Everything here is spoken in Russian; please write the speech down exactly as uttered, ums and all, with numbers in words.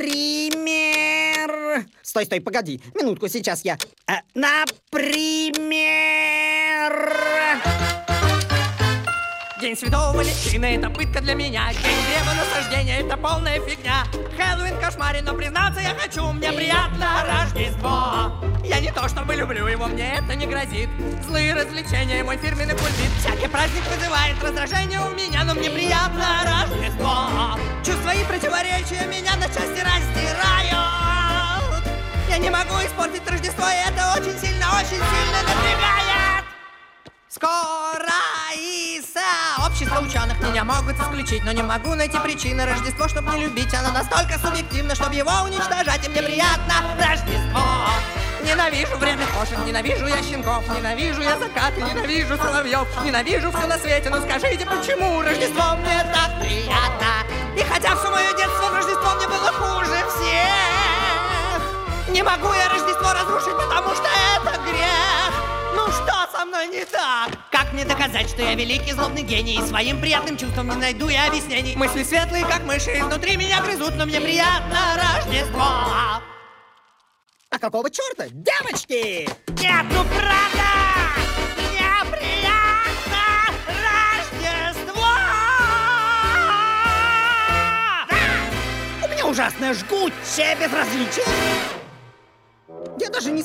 Например... Стой, стой, погоди. Минутку, сейчас я... Э, например... День Святого Валентина — это пытка для меня. День древа насаждения — это полная фигня. Хэллоуин кошмарен, но признаться я хочу, мне приятно Рождество. Я не то чтобы люблю его, мне это не грозит. Злые развлечения — мой фирменный кульбит. Всякий праздник вызывает раздражение у меня, но мне приятно Рождество. Чувства и противоречия меня на части раздирают. Я не могу испортить Рождество, и это очень сильно, очень сильно напрягает. Скоро Иса! Общество ученых меня могут исключить, но не могу найти причины Рождество, чтобы не любить. Оно настолько субъективно, чтобы его уничтожать, и мне приятно Рождество. Ненавижу вредных кошек, ненавижу я щенков, ненавижу я закаты, ненавижу соловьев, ненавижу все на свете. Но скажите, почему Рождество мне так приятно? И хотя все мое детство в Рождество мне было хуже всех, не могу я Рождество разрушить, потому что это грех. Ну что со мной не так? Как мне доказать, что я великий злобный гений? И своим приятным чувством не найду я объяснений. Мысли светлые, как мыши, изнутри меня грызут, но мне приятно Рождество. А какого черта, девочки? Нет, ну правда! Мне приятно Рождество! Да! У меня ужасное жгучее безразличие.